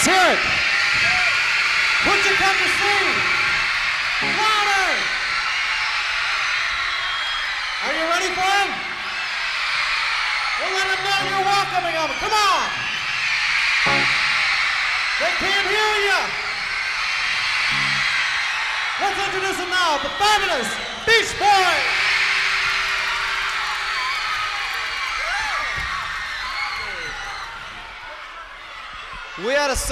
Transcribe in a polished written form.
Let's hear it. What you come to see? Louder! Are you ready for him? Well, let them know you're welcoming them. Come on! They can't hear you! Let's introduce them now, the fabulous Beach Boys! We had a